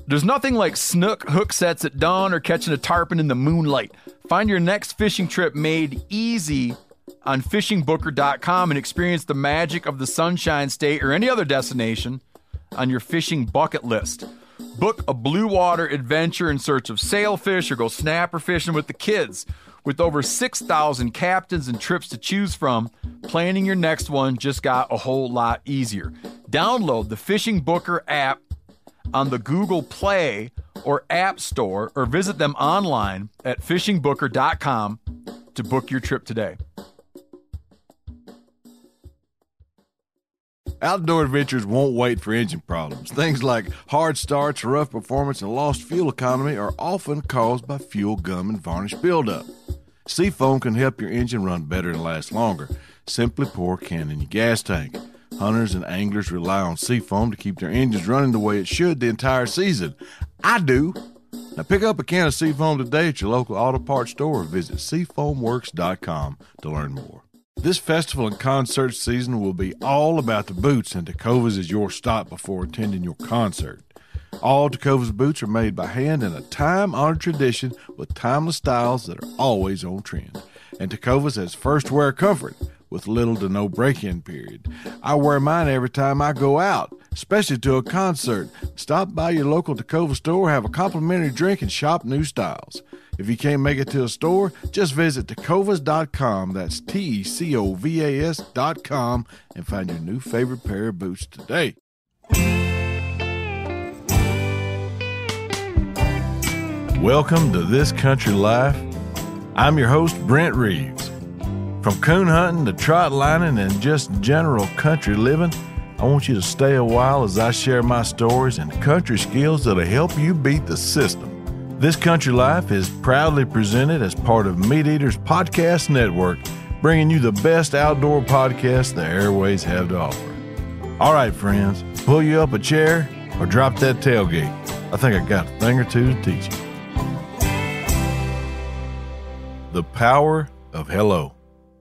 There's nothing like snook hook sets at dawn or catching a tarpon in the moonlight. Find your next fishing trip made easy on fishingbooker.com and experience the magic of the Sunshine State or any other destination on your fishing bucket list. Book a blue water adventure in search of sailfish or go snapper fishing with the kids. With over 6,000 captains and trips to choose from, planning your next one just got a whole lot easier. Download the Fishing Booker app on the Google Play or App Store, or visit them online at fishingbooker.com to book your trip today. Outdoor adventures won't wait for engine problems. Things like hard starts, rough performance, and lost fuel economy are often caused by fuel gum and varnish buildup. Seafoam can help your engine run better and last longer. Simply pour a can in your gas tank. Hunters and anglers rely on Seafoam to keep their engines running the way it should the entire season. I do. Now pick up a can of Seafoam today at your local auto parts store or visit SeafoamWorks.com to learn more. This festival and concert season will be all about the boots, and Tecovas is your stop before attending your concert. All Tecovas boots are made by hand in a time-honored tradition with timeless styles that are always on trend. And Tecovas has first wear comfort with little to no break-in period. I wear mine every time I go out, especially to a concert. Stop by your local Tecovas store, have a complimentary drink, and shop new styles. If you can't make it to a store, just visit tecovas.com, that's TECOVAS.com, and find your new favorite pair of boots today. Welcome to This Country Life. I'm your host, Brent Reeves. From coon hunting to trot lining and just general country living, I want you to stay a while as I share my stories and country skills that'll help you beat the system. This Country Life is proudly presented as part of Meat Eaters Podcast Network, bringing you the best outdoor podcast the airways have to offer. All right, friends, pull you up a chair or drop that tailgate. I think I got a thing or two to teach you. The power of hello.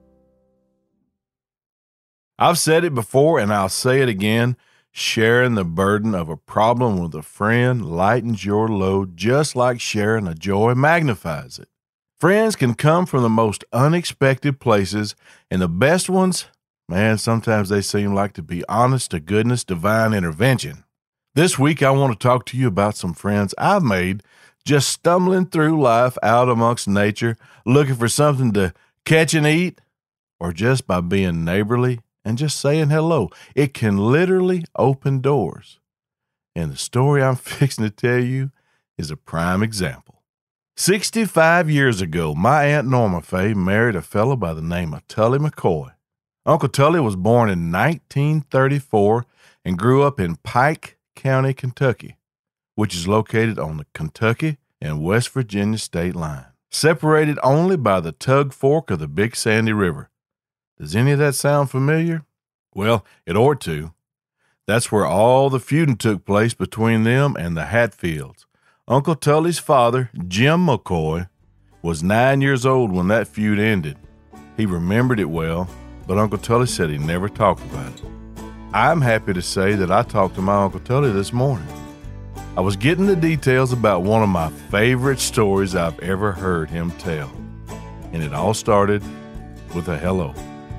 I've said it before and I'll say it again. Sharing the burden of a problem with a friend lightens your load just like sharing a joy magnifies it. Friends can come from the most unexpected places, and the best ones, man, sometimes they seem like to be honest to goodness divine intervention. This week I want to talk to you about some friends I've made just stumbling through life out amongst nature, looking for something to catch and eat, or just by being neighborly and just saying hello. It can literally open doors. And the story I'm fixing to tell you is a prime example. 65 years ago, my Aunt Norma Fay married a fellow by the name of Tully McCoy. Uncle Tully was born in 1934 and grew up in Pike County, Kentucky, which is located on the Kentucky and West Virginia state line, separated only by the Tug Fork of the Big Sandy River. Does any of that sound familiar? Well, it ought to. That's where all the feuding took place between them and the Hatfields. Uncle Tully's father, Jim McCoy, was 9 years old when that feud ended. He remembered it well, but Uncle Tully said he never talked about it. I'm happy to say that I talked to my Uncle Tully this morning. I was getting the details about one of my favorite stories I've ever heard him tell. And it all started with a hello.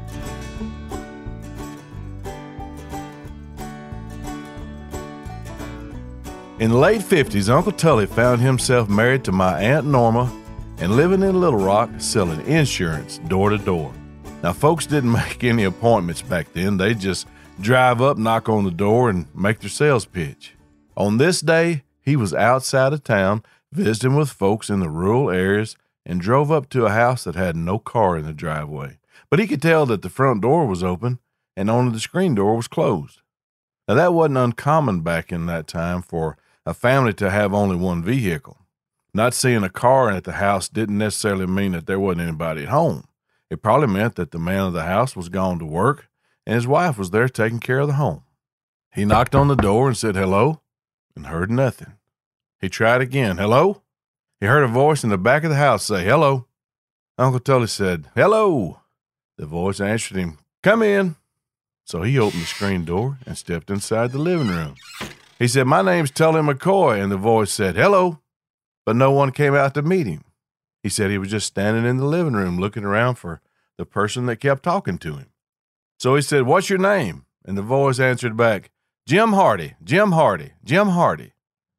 In the late 50s, Uncle Tully found himself married to my Aunt Norma and living in Little Rock selling insurance door to door. Now, folks didn't make any appointments back then. They'd just drive up, knock on the door, and make their sales pitch. On this day, he was outside of town visiting with folks in the rural areas and drove up to a house that had no car in the driveway. But he could tell that the front door was open and only the screen door was closed. Now, that wasn't uncommon back in that time for a family to have only one vehicle. Not seeing a car at the house didn't necessarily mean that there wasn't anybody at home. It probably meant that the man of the house was gone to work and his wife was there taking care of the home. He knocked on the door and said hello and heard nothing. He tried again. Hello? He heard a voice in the back of the house say, hello. Uncle Tully said, hello. The voice answered him, come in. So he opened the screen door and stepped inside the living room. He said, "My name's Tully McCoy," and the voice said, "Hello," but no one came out to meet him. He said he was just standing in the living room looking around for the person that kept talking to him. So he said, "What's your name?" And the voice answered back, "Jim Hardy, Jim Hardy, Jim Hardy."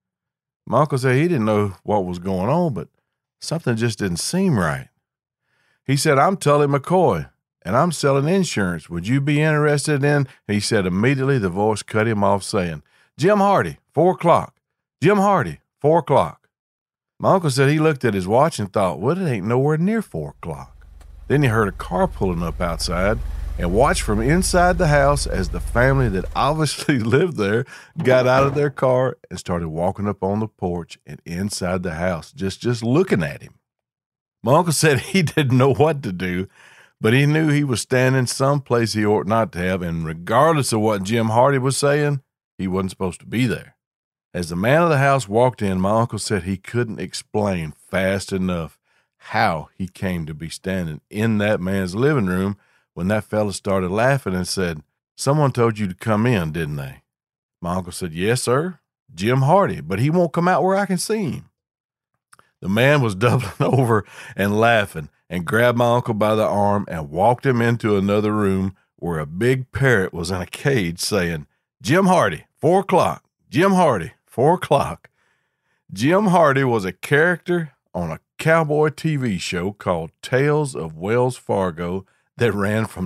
My uncle said he didn't know what was going on, but something just didn't seem right. He said, "I'm Tully McCoy, and I'm selling insurance. Would you be interested in—" He said immediately the voice cut him off saying, "Jim Hardy, 4 o'clock. Jim Hardy, 4 o'clock. My uncle said he looked at his watch and thought, well, it ain't nowhere near 4 o'clock. Then he heard a car pulling up outside and watched from inside the house as the family that obviously lived there got out of their car and started walking up on the porch and inside the house, just looking at him. My uncle said he didn't know what to do, but he knew he was standing someplace he ought not to have, and regardless of what Jim Hardy was saying, he wasn't supposed to be there. As the man of the house walked in, my uncle said he couldn't explain fast enough how he came to be standing in that man's living room when that fella started laughing and said, "Someone told you to come in, didn't they?" My uncle said, "Yes, sir, Jim Hardy, but he won't come out where I can see him." The man was doubling over and laughing and grabbed my uncle by the arm and walked him into another room where a big parrot was in a cage saying, "Jim Hardy, 4 o'clock, Jim Hardy, 4 o'clock. Jim Hardy was a character on a cowboy TV show called Tales of Wells Fargo that ran from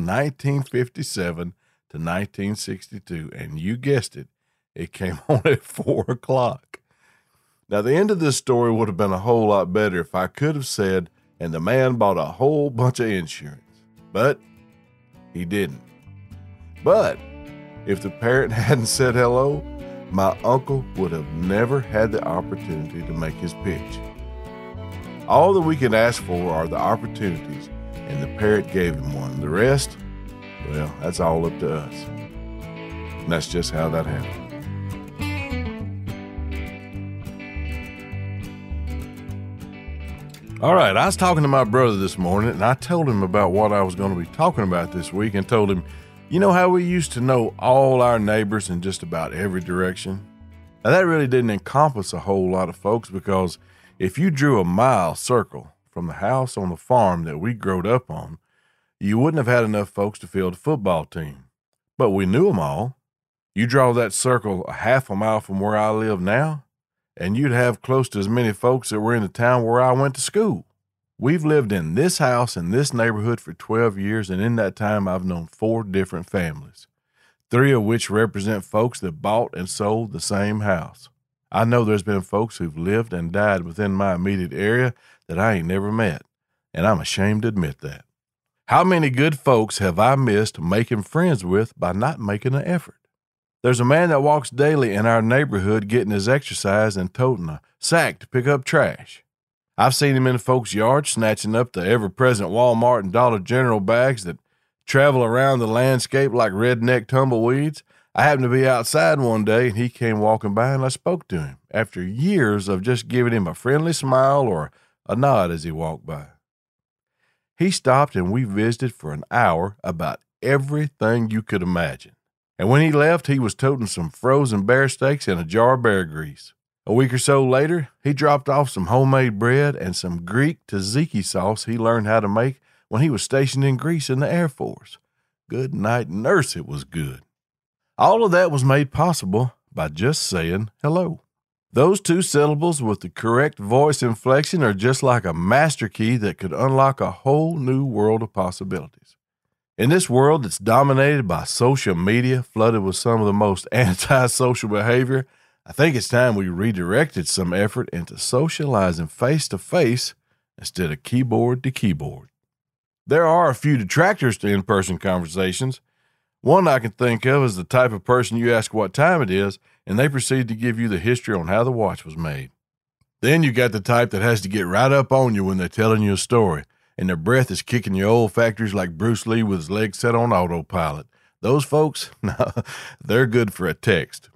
1957 to 1962, and you guessed it, it came on at 4 o'clock. Now, the end of this story would have been a whole lot better if I could have said, "And the man bought a whole bunch of insurance," but he didn't. But if the parrot hadn't said hello, my uncle would have never had the opportunity to make his pitch. All that we can ask for are the opportunities, and the parrot gave him one. The rest, well, that's all up to us. And that's just how that happened. All right, I was talking to my brother this morning, and I told him about what I was going to be talking about this week and told him, you know how we used to know all our neighbors in just about every direction? Now, that really didn't encompass a whole lot of folks, because if you drew a mile circle from the house on the farm that we growed up on, you wouldn't have had enough folks to field a football team. But we knew them all. You draw that circle a half a mile from where I live now, and you'd have close to as many folks that were in the town where I went to school. We've lived in this house in this neighborhood for 12 years, and in that time I've known 4 different families, 3 of which represent folks that bought and sold the same house. I know there's been folks who've lived and died within my immediate area that I ain't never met, and I'm ashamed to admit that. How many good folks have I missed making friends with by not making an effort? There's a man that walks daily in our neighborhood getting his exercise and toting a sack to pick up trash. I've seen him in folks' yards snatching up the ever-present Walmart and Dollar General bags that travel around the landscape like redneck tumbleweeds. I happened to be outside one day, and he came walking by, and I spoke to him after years of just giving him a friendly smile or a nod as he walked by. He stopped, and we visited for an hour about everything you could imagine. And when he left, he was toting some frozen bear steaks and a jar of bear grease. A week or so later, he dropped off some homemade bread and some Greek tzatziki sauce he learned how to make when he was stationed in Greece in the Air Force. Good night, nurse, it was good. All of that was made possible by just saying hello. Those 2 syllables with the correct voice inflection are just like a master key that could unlock a whole new world of possibilities. In this world that's dominated by social media, flooded with some of the most antisocial behavior, I think it's time we redirected some effort into socializing face-to-face instead of keyboard to keyboard. There are a few detractors to in-person conversations. One I can think of is the type of person you ask what time it is, and they proceed to give you the history on how the watch was made. Then you got the type that has to get right up on you when they're telling you a story, and their breath is kicking your olfactories like Bruce Lee with his legs set on autopilot. Those folks, they're good for a text.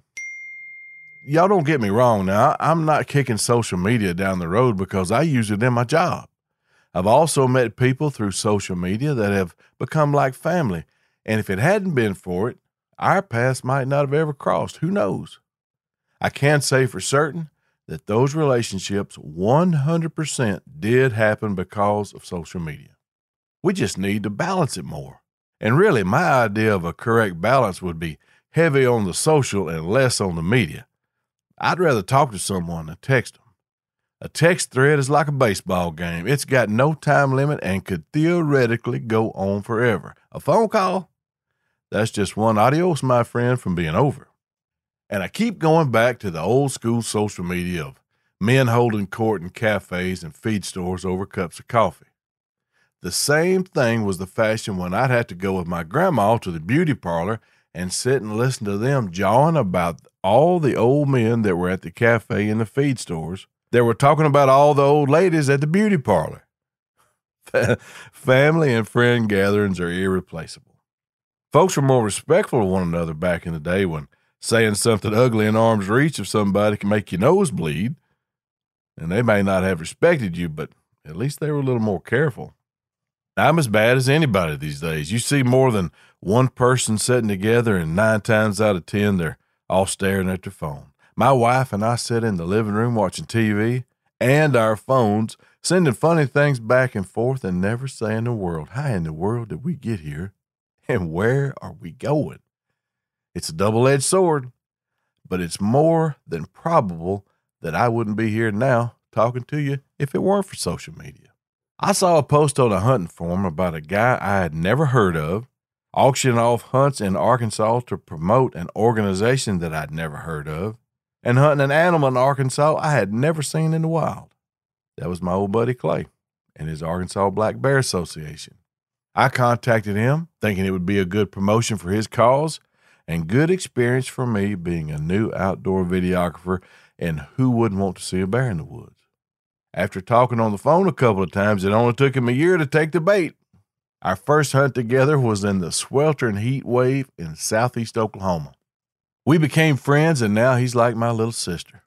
Y'all don't get me wrong now. I'm not kicking social media down the road because I use it in my job. I've also met people through social media that have become like family, and if it hadn't been for it, our paths might not have ever crossed. Who knows? I can say for certain that those relationships 100% did happen because of social media. We just need to balance it more. And really, my idea of a correct balance would be heavy on the social and less on the media. I'd rather talk to someone than text them. A text thread is like a baseball game. It's got no time limit and could theoretically go on forever. A phone call? That's just one adios, my friend, from being over. And I keep going back to the old school social media of men holding court in cafes and feed stores over cups of coffee. The same thing was the fashion when I'd have to go with my grandma to the beauty parlor and sit and listen to them jawing about all the old men that were at the cafe and the feed stores that were talking about all the old ladies at the beauty parlor. Family and friend gatherings are irreplaceable. Folks were more respectful of one another back in the day when saying something ugly in arm's reach of somebody can make your nose bleed. And they may not have respected you, but at least they were a little more careful. I'm as bad as anybody these days. You see more than one person sitting together, and 9 times out of 10, they're all staring at their phone. My wife and I sit in the living room watching TV and our phones, sending funny things back and forth and never saying a word. How in the world did we get here? And where are we going? It's a double-edged sword, but it's more than probable that I wouldn't be here now talking to you if it weren't for social media. I saw a post on a hunting forum about a guy I had never heard of auctioning off hunts in Arkansas to promote an organization that I'd never heard of, and hunting an animal in Arkansas I had never seen in the wild. That was my old buddy Clay and his Arkansas Black Bear Association. I contacted him thinking it would be a good promotion for his cause and good experience for me being a new outdoor videographer, and who wouldn't want to see a bear in the woods? After talking on the phone a couple of times, it only took him a year to take the bait. Our first hunt together was in the sweltering heat wave in southeast Oklahoma. We became friends, and now he's like my little sister.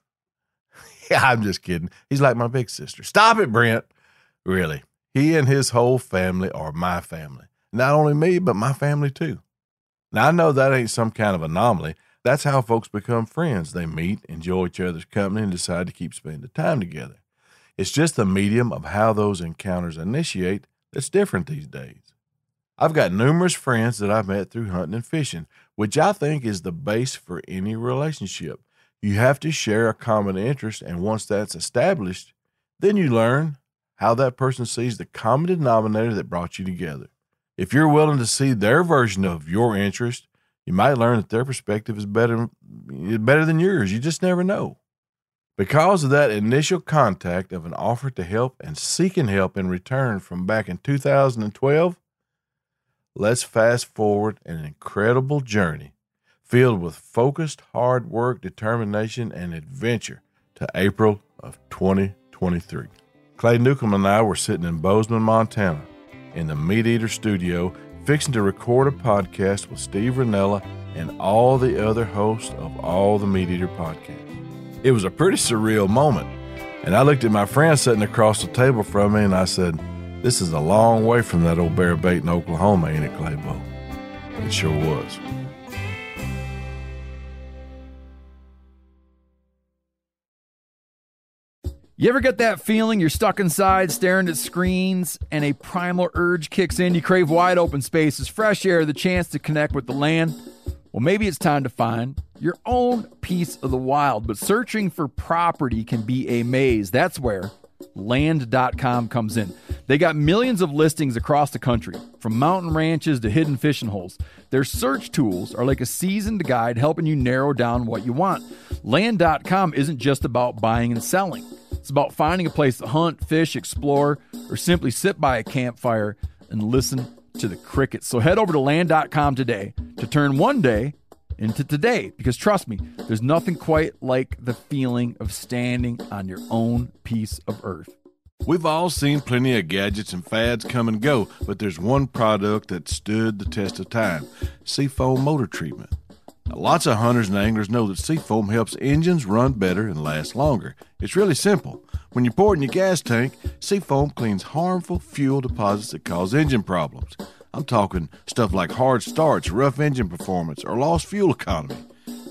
Yeah, I'm just kidding. He's like my big sister. Stop it, Brent. Really, he and his whole family are my family. Not only me, but my family too. Now, I know that ain't some kind of anomaly. That's how folks become friends. They meet, enjoy each other's company, and decide to keep spending the time together. It's just the medium of how those encounters initiate that's different these days. I've got numerous friends that I've met through hunting and fishing, which I think is the base for any relationship. You have to share a common interest, and once that's established, then you learn how that person sees the common denominator that brought you together. If you're willing to see their version of your interest, you might learn that their perspective is better than yours. You just never know. Because of that initial contact of an offer to help and seeking help in return from back in 2012, let's fast forward an incredible journey filled with focused hard work, determination, and adventure to April of 2023. Clay Newcomb and I were sitting in Bozeman, Montana, in the Meat Eater studio, fixing to record a podcast with Steve Rinella and all the other hosts of all the Meat Eater podcasts. It was a pretty surreal moment, and I looked at my friend sitting across the table from me, and I said, "This is a long way from that old bear bait in Oklahoma, ain't it, Claybo?" It sure was. You ever get that feeling you're stuck inside staring at screens and a primal urge kicks in? You crave wide open spaces, fresh air, the chance to connect with the land. Well, maybe it's time to find your own piece of the wild, but searching for property can be a maze. That's where Land.com comes in. They got millions of listings across the country, from mountain ranches to hidden fishing holes. Their search tools are like a seasoned guide helping you narrow down what you want. Land.com isn't just about buying and selling. It's about finding a place to hunt, fish, explore, or simply sit by a campfire and listen to the crickets. So head over to Land.com today to turn one day into today, because trust me, there's nothing quite like the feeling of standing on your own piece of earth. We've all seen plenty of gadgets and fads come and go, but there's one product that stood the test of time: Seafoam motor treatment. Now, lots of hunters and anglers know that Seafoam helps engines run better and last longer. It's really simple. When you pour it in your gas tank, Seafoam cleans harmful fuel deposits that cause engine problems. I'm talking stuff like hard starts, rough engine performance, or lost fuel economy.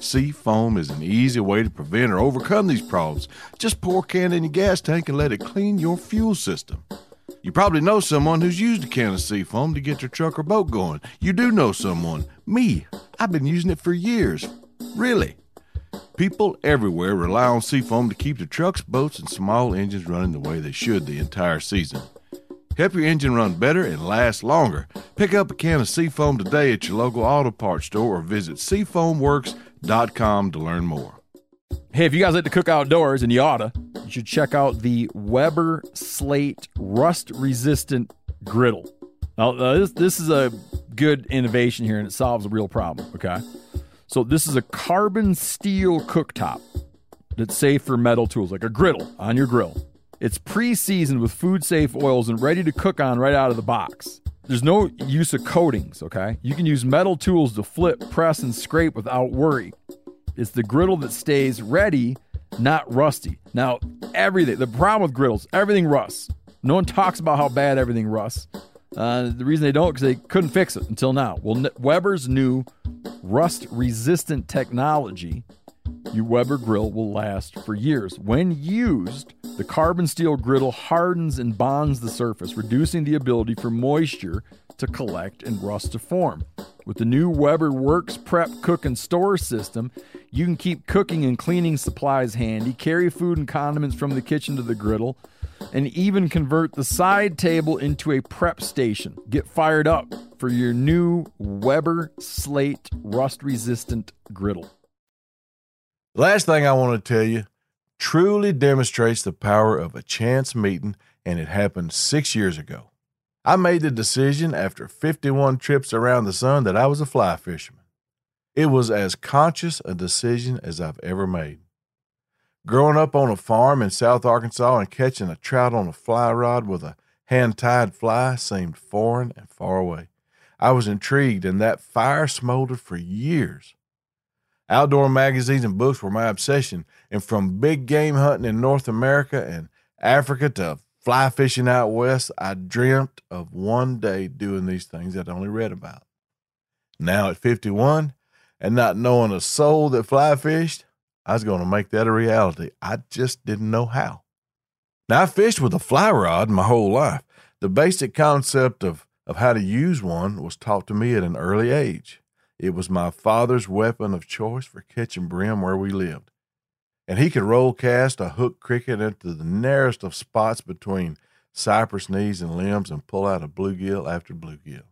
Seafoam is an easy way to prevent or overcome these problems. Just pour a can in your gas tank and let it clean your fuel system. You probably know someone who's used a can of Seafoam to get their truck or boat going. You do know someone. Me. I've been using it for years. Really. People everywhere rely on Seafoam to keep their trucks, boats, and small engines running the way they should the entire season. Help your engine run better and last longer. Pick up a can of Seafoam today at your local auto parts store or visit SeafoamWorks.com to learn more. Hey, if you guys like to cook outdoors, and you oughta, you should check out the Weber Slate rust-resistant griddle. Now, this is a good innovation here, and it solves a real problem, okay? So this is a carbon steel cooktop that's safe for metal tools, like a griddle on your grill. It's pre-seasoned with food-safe oils and ready to cook on right out of the box. There's no use of coatings, okay? You can use metal tools to flip, press, and scrape without worry. It's the griddle that stays ready, not rusty. Now, the problem with griddles, everything rusts. No one talks about how bad everything rusts. The reason they don't is because they couldn't fix it until now. Well, Weber's new rust-resistant technology, your Weber grill will last for years. When used, the carbon steel griddle hardens and bonds the surface, reducing the ability for moisture to collect and rust to form. With the new Weber Works Prep, Cook, and Store system, you can keep cooking and cleaning supplies handy, carry food and condiments from the kitchen to the griddle, and even convert the side table into a prep station. Get fired up for your new Weber Slate rust-resistant griddle. The last thing I want to tell you truly demonstrates the power of a chance meeting, and it happened 6 years ago. I made the decision after 51 trips around the sun that I was a fly fisherman. It was as conscious a decision as I've ever made. Growing up on a farm in South Arkansas and catching a trout on a fly rod with a hand-tied fly seemed foreign and far away. I was intrigued, and that fire smoldered for years. Outdoor magazines and books were my obsession, and from big game hunting in North America and Africa to fly fishing out west, I dreamt of one day doing these things I'd only read about. Now at 51, and not knowing a soul that fly fished, I was going to make that a reality. I just didn't know how. Now, I fished with a fly rod my whole life. The basic concept of how to use one was taught to me at an early age. It was my father's weapon of choice for catching brim where we lived. And he could roll cast a hook cricket into the narrowest of spots between cypress knees and limbs and pull out a bluegill after bluegill.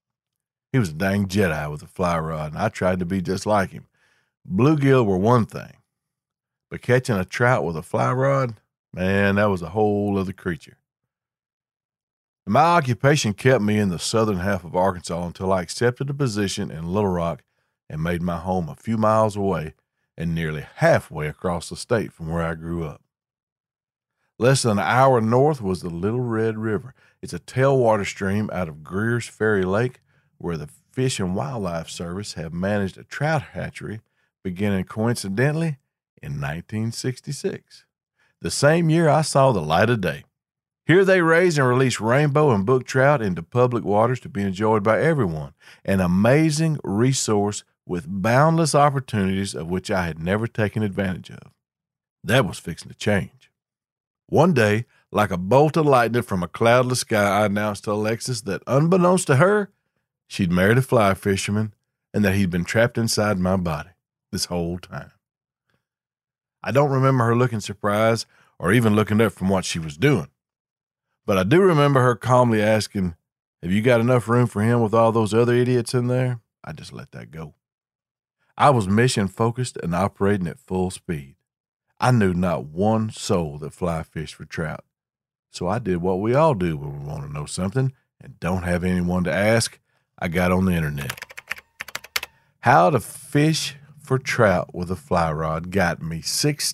He was a dang Jedi with a fly rod, and I tried to be just like him. Bluegill were one thing, but catching a trout with a fly rod, man, that was a whole other creature. My occupation kept me in the southern half of Arkansas until I accepted a position in Little Rock and made my home a few miles away and nearly halfway across the state from where I grew up. Less than an hour north was the Little Red River. It's a tailwater stream out of Greer's Ferry Lake, where the Fish and Wildlife Service have managed a trout hatchery beginning coincidentally in 1966, the same year I saw the light of day. Here they raise and release rainbow and brook trout into public waters to be enjoyed by everyone, an amazing resource with boundless opportunities of which I had never taken advantage of. That was fixing to change. One day, like a bolt of lightning from a cloudless sky, I announced to Alexis that, unbeknownst to her, she'd married a fly fisherman and that he'd been trapped inside my body this whole time. I don't remember her looking surprised or even looking up from what she was doing. But I do remember her calmly asking, "Have you got enough room for him with all those other idiots in there?" I just let that go. I was mission-focused and operating at full speed. I knew not one soul that fly fished for trout. So I did what we all do when we want to know something and don't have anyone to ask. I got on the internet. How to fish for trout with a fly rod got me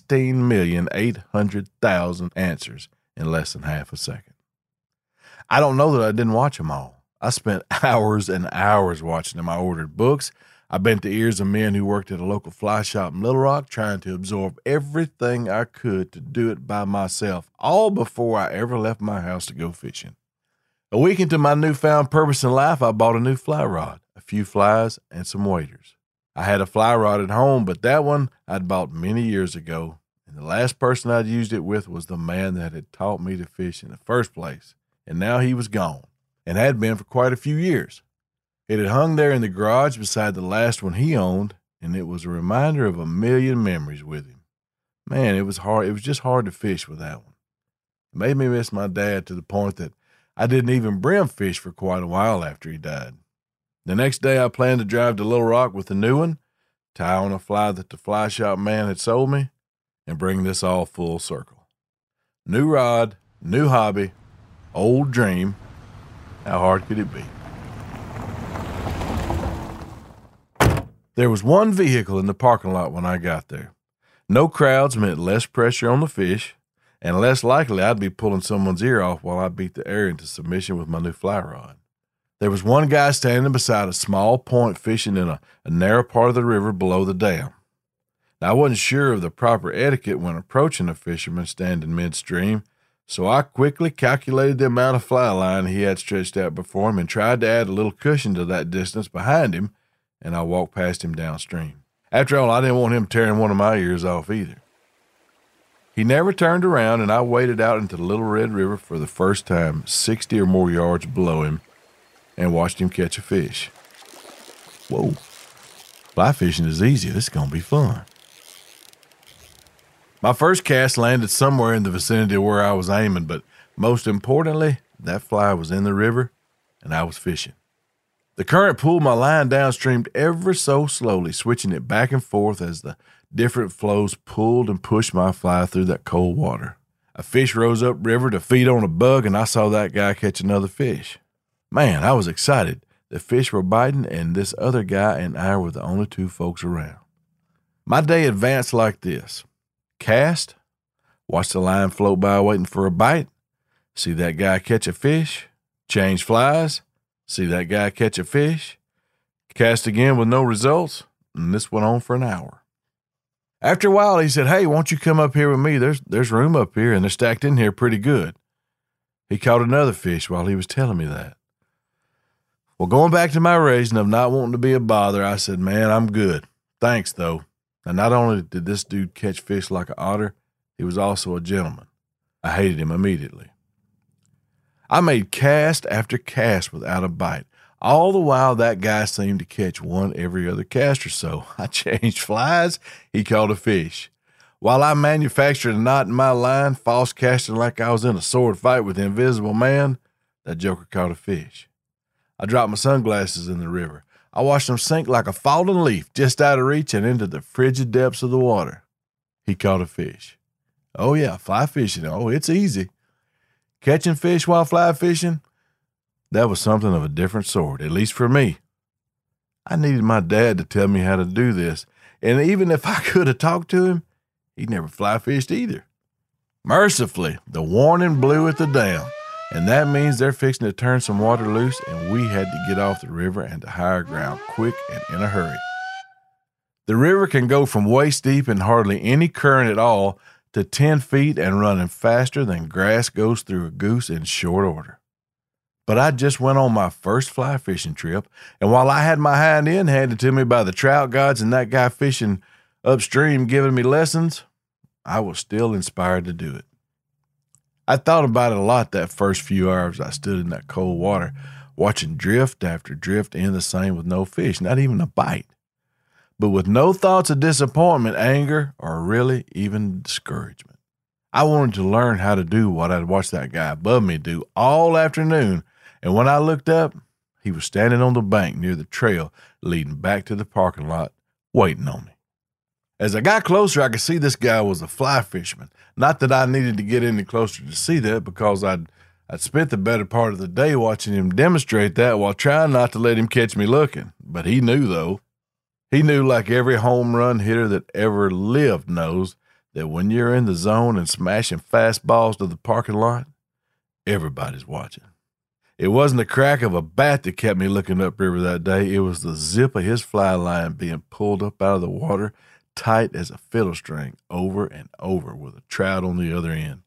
16,800,000 answers in less than half a second. I don't know that I didn't watch them all. I spent hours and hours watching them. I ordered books. I bent the ears of men who worked at a local fly shop in Little Rock, trying to absorb everything I could to do it by myself, all before I ever left my house to go fishing. A week into my newfound purpose in life, I bought a new fly rod, a few flies, and some waders. I had a fly rod at home, but that one I'd bought many years ago, and the last person I'd used it with was the man that had taught me to fish in the first place, and now he was gone, and had been for quite a few years. It had hung there in the garage beside the last one he owned, and it was a reminder of a million memories with him. Man, it was hard. It was just hard to fish with that one. It made me miss my dad to the point that I didn't even brim fish for quite a while after he died. The next day, I planned to drive to Little Rock with the new one, tie on a fly that the fly shop man had sold me, and bring this all full circle. New rod, new hobby, old dream. How hard could it be? There was one vehicle in the parking lot when I got there. No crowds meant less pressure on the fish, and less likely I'd be pulling someone's ear off while I beat the air into submission with my new fly rod. There was one guy standing beside a small point fishing in a narrow part of the river below the dam. Now, I wasn't sure of the proper etiquette when approaching a fisherman standing midstream, so I quickly calculated the amount of fly line he had stretched out before him and tried to add a little cushion to that distance behind him, and I walked past him downstream. After all, I didn't want him tearing one of my ears off either. He never turned around, and I waded out into the Little Red River for the first time 60 or more yards below him and watched him catch a fish. Whoa, fly fishing is easy. This is going to be fun. My first cast landed somewhere in the vicinity of where I was aiming, but most importantly, that fly was in the river, and I was fishing. The current pulled my line downstream ever so slowly, switching it back and forth as the different flows pulled and pushed my fly through that cold water. A fish rose up river to feed on a bug, and I saw that guy catch another fish. Man, I was excited. The fish were biting, and this other guy and I were the only two folks around. My day advanced like this. Cast, watch the line float by waiting for a bite, see that guy catch a fish, change flies, see that guy catch a fish, cast again with no results, and this went on for an hour. After a while, he said, "Hey, won't you come up here with me? There's room up here, and they're stacked in here pretty good." He caught another fish while he was telling me that. Well, going back to my reason of not wanting to be a bother, I said, "Man, I'm good. Thanks, though." And not only did this dude catch fish like an otter, he was also a gentleman. I hated him immediately. I made cast after cast without a bite. All the while, that guy seemed to catch one every other cast or so. I changed flies, he caught a fish. While I manufactured a knot in my line, false casting like I was in a sword fight with the Invisible Man, that joker caught a fish. I dropped my sunglasses in the river. I watched them sink like a fallen leaf just out of reach and into the frigid depths of the water. He caught a fish. Oh yeah, fly fishing. Oh, it's easy. Catching fish while fly fishing, that was something of a different sort, at least for me. I needed my dad to tell me how to do this, and even if I could have talked to him, he never fly fished either. Mercifully, the warning blew at the dam, and that means they're fixing to turn some water loose, and we had to get off the river and to higher ground quick and in a hurry. The river can go from waist deep and hardly any current at all to 10 feet and running faster than grass goes through a goose in short order. But I just went on my first fly fishing trip, and while I had my hind end handed to me by the trout gods and that guy fishing upstream giving me lessons, I was still inspired to do it. I thought about it a lot that first few hours I stood in that cold water, watching drift after drift end the same with no fish, not even a bite. But with no thoughts of disappointment, anger, or really even discouragement. I wanted to learn how to do what I'd watched that guy above me do all afternoon, and when I looked up, he was standing on the bank near the trail leading back to the parking lot, waiting on me. As I got closer, I could see this guy was a fly fisherman. Not that I needed to get any closer to see that, because I'd spent the better part of the day watching him demonstrate that while trying not to let him catch me looking. But he knew, though. He knew, like every home run hitter that ever lived knows, that when you're in the zone and smashing fastballs to the parking lot, everybody's watching. It wasn't the crack of a bat that kept me looking upriver that day. It was the zip of his fly line being pulled up out of the water, tight as a fiddle string, over and over with a trout on the other end.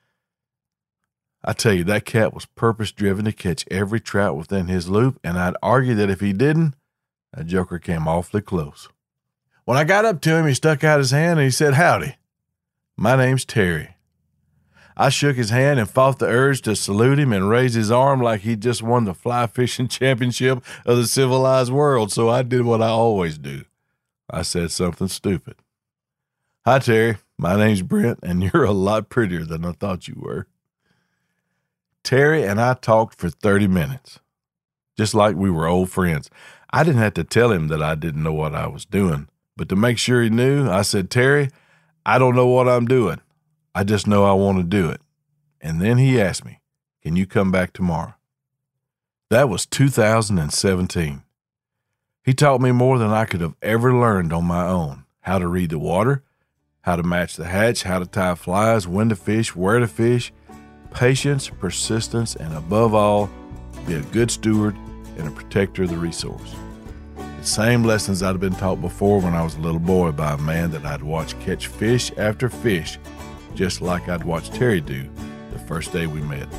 I tell you, that cat was purpose-driven to catch every trout within his loop, and I'd argue that if he didn't, that joker came awfully close. When I got up to him, he stuck out his hand and he said, "Howdy. My name's Terry." I shook his hand and fought the urge to salute him and raise his arm like he'd just won the fly fishing championship of the civilized world, so I did what I always do. I said something stupid. "Hi, Terry. My name's Brent, and you're a lot prettier than I thought you were." Terry and I talked for 30 minutes, just like we were old friends. I didn't have to tell him that I didn't know what I was doing, but to make sure he knew, I said, "Terry, I don't know what I'm doing. I just know I want to do it." And then he asked me, "Can you come back tomorrow?" That was 2017. He taught me more than I could have ever learned on my own. How to read the water, how to match the hatch, how to tie flies, when to fish, where to fish, patience, persistence, and above all, be a good steward and a protector of the resource. The same lessons I'd been taught before when I was a little boy by a man that I'd watched catch fish after fish, just like I'd watched Terry do the first day we met.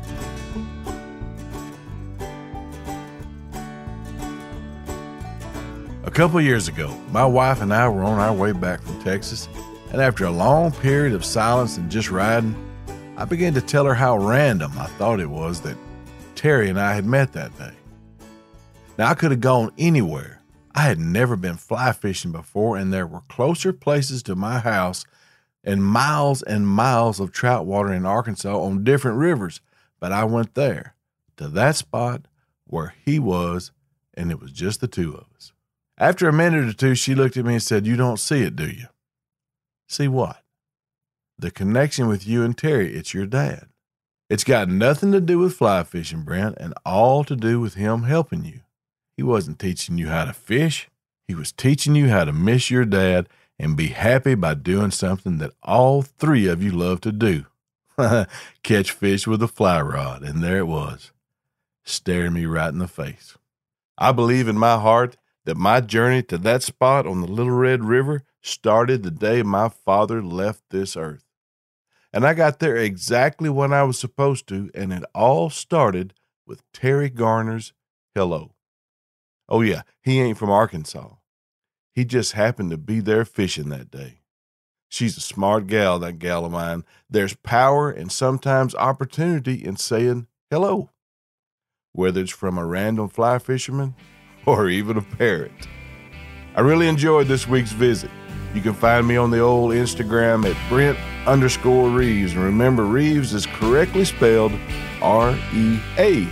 A couple years ago, my wife and I were on our way back from Texas, and after a long period of silence and just riding, I began to tell her how random I thought it was that Terry and I had met that day. Now, I could have gone anywhere. I had never been fly fishing before, and there were closer places to my house and miles of trout water in Arkansas on different rivers, but I went there, to that spot where he was, and it was just the two of us. After a minute or two, she looked at me and said, "You don't see it, do you?" "See what?" "The connection with you and Terry. It's your dad. It's got nothing to do with fly fishing, Brent, and all to do with him helping you. He wasn't teaching you how to fish. He was teaching you how to miss your dad and be happy by doing something that all three of you love to do. Catch fish with a fly rod." And there it was, staring me right in the face. I believe in my heart that my journey to that spot on the Little Red River started the day my father left this earth. And I got there exactly when I was supposed to, and it all started with Terry Garner's hello. Oh yeah, he ain't from Arkansas. He just happened to be there fishing that day. She's a smart gal, that gal of mine. There's power and sometimes opportunity in saying hello, whether it's from a random fly fisherman or even a parrot. I really enjoyed this week's visit. You can find me on the old Instagram at Brent_Reeves. And remember, Reeves is correctly spelled Reaves.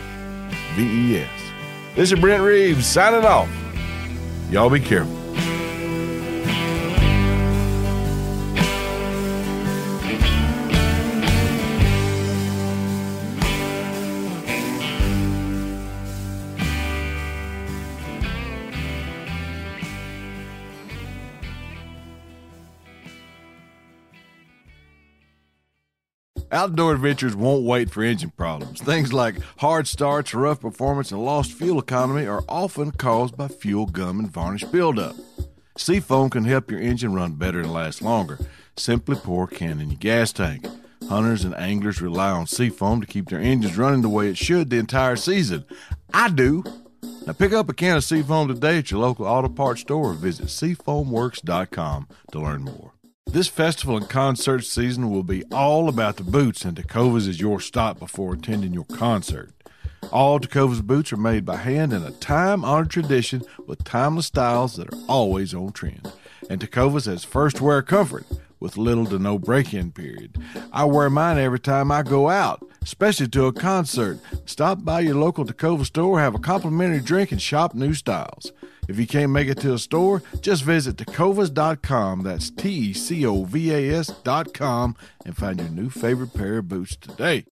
This is Brent Reeves signing off. Y'all be careful. Outdoor adventures won't wait for engine problems. Things like hard starts, rough performance, and lost fuel economy are often caused by fuel gum and varnish buildup. Seafoam can help your engine run better and last longer. Simply pour a can in your gas tank. Hunters and anglers rely on Seafoam to keep their engines running the way it should the entire season. I do. Now pick up a can of Seafoam today at your local auto parts store or visit SeafoamWorks.com to learn more. This festival and concert season will be all about the boots, and Tecovas is your stop before attending your concert. All Tecovas boots are made by hand in a time-honored tradition with timeless styles that are always on trend. And Tecovas has first wear comfort with little to no break-in period. I wear mine every time I go out, especially to a concert. Stop by your local Tecova store, have a complimentary drink, and shop new styles. If you can't make it to a store, just visit Tecovas.com, that's Tecovas.com, and find your new favorite pair of boots today.